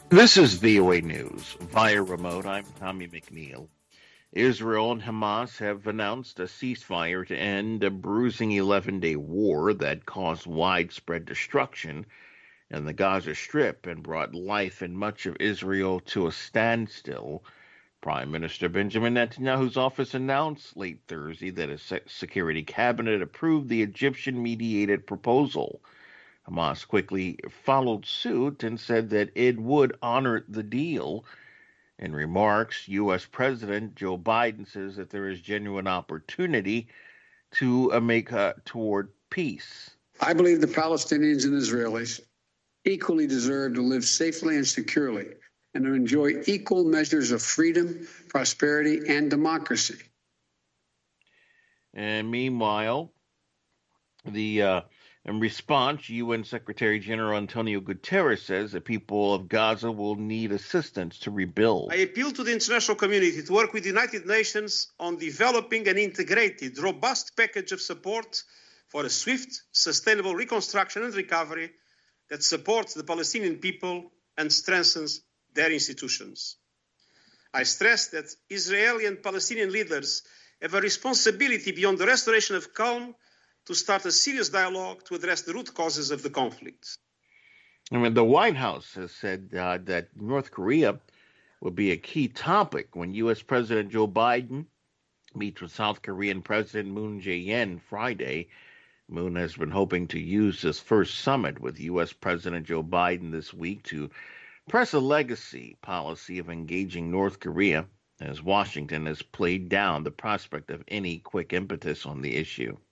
This is VOA News. Via remote, I'm Tommy McNeil. Israel and Hamas have announced a ceasefire to end a bruising 11-day war that caused widespread destruction in the Gaza Strip and brought life in much of Israel to a standstill. Prime Minister Benjamin Netanyahu's office announced late Thursday that a security cabinet approved the Egyptian mediated proposal. Hamas quickly followed suit and said that it would honor the deal. In remarks, U.S. President Joe Biden says that there is genuine opportunity to make toward peace. I believe the Palestinians and Israelis equally deserve to live safely and securely and to enjoy equal measures of freedom, prosperity, and democracy. And meanwhile, in response, UN Secretary General Antonio Guterres says the people of Gaza will need assistance to rebuild. I appeal to the international community to work with the United Nations on developing an integrated, robust package of support for a swift, sustainable reconstruction and recovery that supports the Palestinian people and strengthens their institutions. I stress that Israeli and Palestinian leaders have a responsibility beyond the restoration of calm to start a serious dialogue to address the root causes of the conflict. The White House has said that North Korea will be a key topic when U.S. President Joe Biden meets with South Korean President Moon Jae-in Friday. Moon has been hoping to use this first summit with U.S. President Joe Biden this week to press a legacy policy of engaging North Korea, as Washington has played down the prospect of any quick impetus on the issue.